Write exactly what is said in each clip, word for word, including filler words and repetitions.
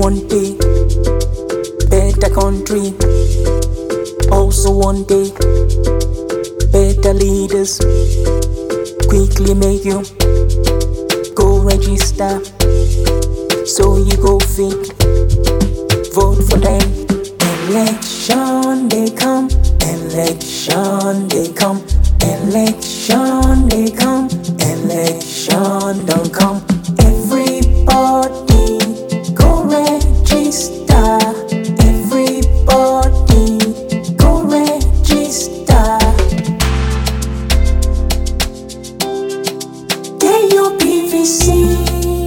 one day better country, also one day better leaders. Quickly make you go register, so you go fit vote for them. Election they come, election they come, election they come, election don't come. Everybody go register, everybody go register. Get your P V C,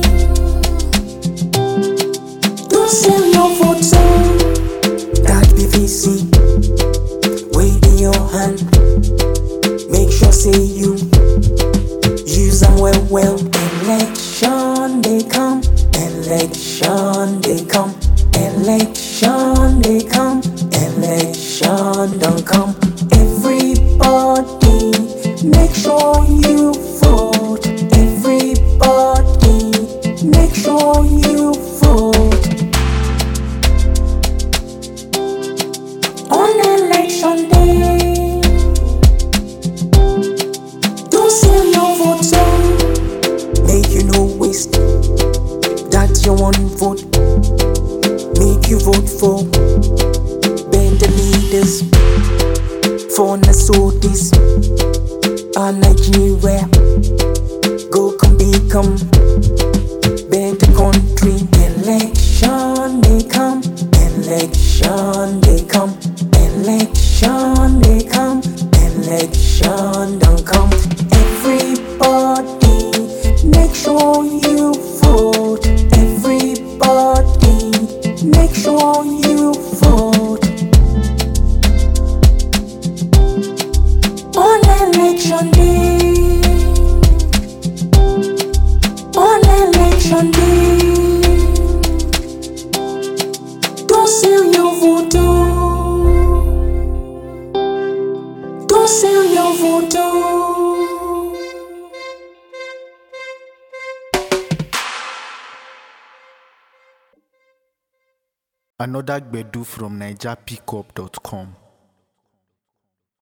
don't sell your vote so that P V C wait in your hand. Make sure say you use them well well. Election they come, election they come, election they come, election don't come. Everybody make sure you vote, everybody make sure you vote. On election day, don't sell your vote so make you no waste that you one vote. Make you vote for better leaders, for Nasotis and Nigeria. Go come become better country. Election they come, election they come, election they come, election don't come. Everybody make sure you vote, everybody make sure you vote. On election day, on election day, don't sell your vote, don't sell your vote. Another Gbedu from Niger Pickup dot com.